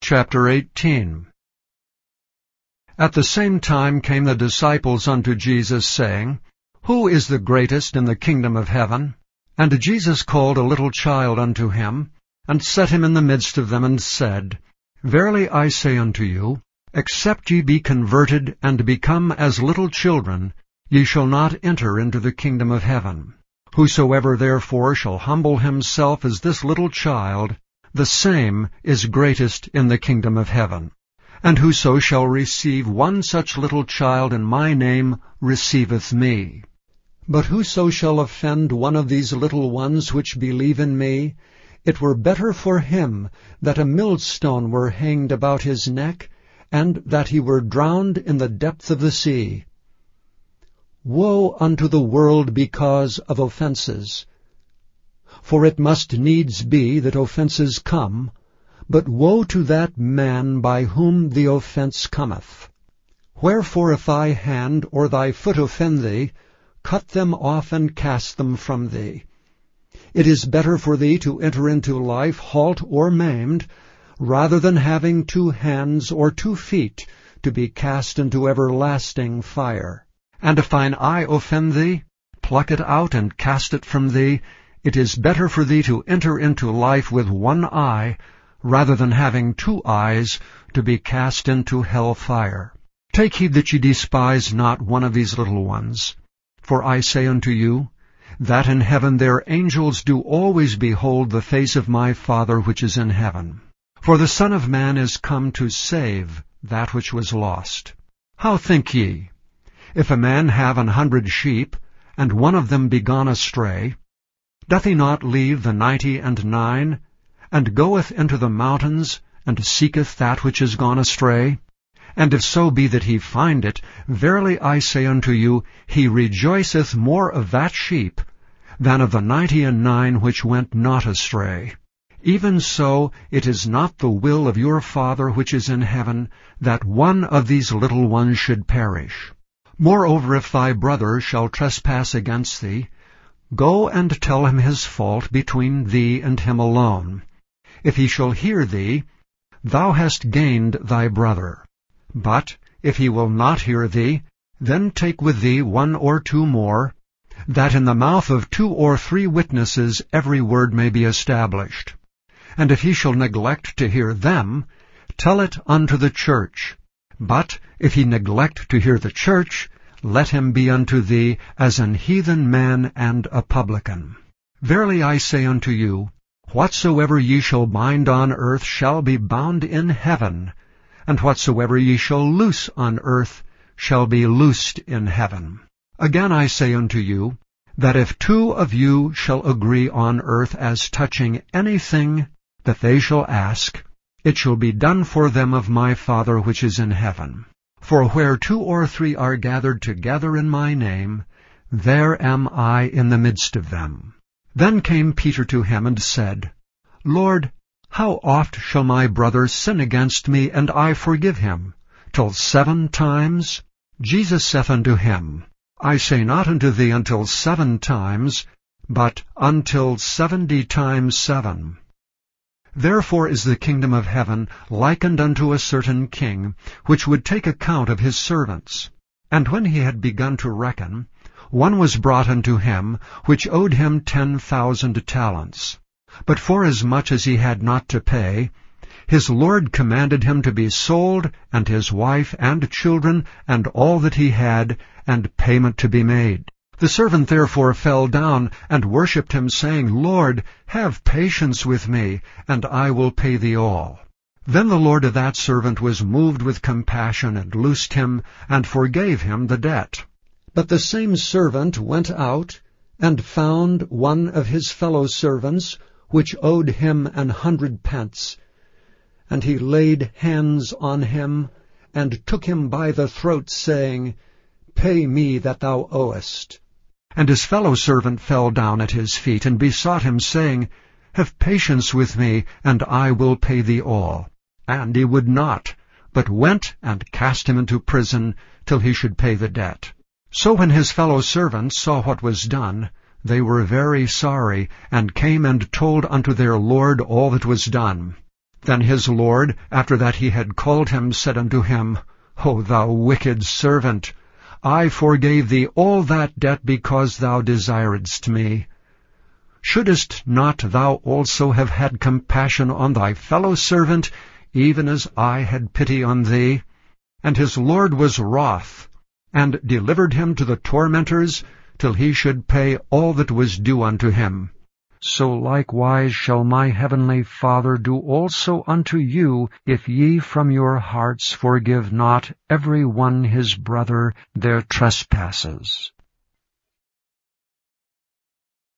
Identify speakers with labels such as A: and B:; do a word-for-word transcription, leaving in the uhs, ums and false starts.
A: Chapter eighteen. At the same time came the disciples unto Jesus, saying, Who is the greatest in the kingdom of heaven? And Jesus called a little child unto him, and set him in the midst of them, and said, Verily I say unto you, except ye be converted, and become as little children, ye shall not enter into the kingdom of heaven. Whosoever therefore shall humble himself as this little child, the same is greatest in the kingdom of heaven. And whoso shall receive one such little child in my name receiveth me. But whoso shall offend one of these little ones which believe in me, it were better for him that a millstone were hanged about his neck, and that he were drowned in the depth of the sea. Woe unto the world because of offenses! For it must needs be that offenses come, but woe to that man by whom the offense cometh. Wherefore if thy hand or thy foot offend thee, cut them off and cast them from thee. It is better for thee to enter into life halt or maimed, rather than having two hands or two feet to be cast into everlasting fire. And if thine eye offend thee, pluck it out and cast it from thee. It is better for thee to enter into life with one eye, rather than having two eyes to be cast into hell fire. Take heed that ye despise not one of these little ones. For I say unto you, that in heaven their angels do always behold the face of my Father which is in heaven. For the Son of Man is come to save that which was lost. How think ye? If a man have an hundred sheep, and one of them be gone astray, doth he not leave the ninety and nine, and goeth into the mountains, and seeketh that which is gone astray? And if so be that he find it, verily I say unto you, he rejoiceth more of that sheep than of the ninety and nine which went not astray. Even so it is not the will of your Father which is in heaven, that one of these little ones should perish. Moreover, if thy brother shall trespass against thee, go and tell him his fault between thee and him alone. If he shall hear thee, thou hast gained thy brother. But if he will not hear thee, then take with thee one or two more, that in the mouth of two or three witnesses every word may be established. And if he shall neglect to hear them, tell it unto the church. But if he neglect to hear the church, let him be unto thee as an heathen man and a publican. Verily I say unto you, whatsoever ye shall bind on earth shall be bound in heaven, and whatsoever ye shall loose on earth shall be loosed in heaven. Again I say unto you, that if two of you shall agree on earth as touching anything that they shall ask, it shall be done for them of my Father which is in heaven. For where two or three are gathered together in my name, there am I in the midst of them. Then came Peter to him and said, Lord, how oft shall my brother sin against me, and I forgive him? Till seven times? Jesus saith unto him, I say not unto thee until seven times, but until seventy times seven. Therefore is the kingdom of heaven likened unto a certain king, which would take account of his servants. And when he had begun to reckon, one was brought unto him, which owed him ten thousand talents. But forasmuch as he had not to pay, his lord commanded him to be sold, and his wife and children, and all that he had, and payment to be made. The servant therefore fell down, and worshipped him, saying, Lord, have patience with me, and I will pay thee all. Then the lord of that servant was moved with compassion, and loosed him, and forgave him the debt. But the same servant went out, and found one of his fellow servants, which owed him an hundred pence. And he laid hands on him, and took him by the throat, saying, Pay me that thou owest. And his fellow servant fell down at his feet, and besought him, saying, Have patience with me, and I will pay thee all. And he would not, but went and cast him into prison, till he should pay the debt. So when his fellow servants saw what was done, they were very sorry, and came and told unto their lord all that was done. Then his lord, after that he had called him, said unto him, O thou wicked servant, I forgave thee all that debt because thou desiredst me. Shouldest not thou also have had compassion on thy fellow servant, even as I had pity on thee? And his lord was wroth, and delivered him to the tormentors, till he should pay all that was due unto him. So likewise shall my heavenly Father do also unto you, if ye from your hearts forgive not every one his brother their trespasses.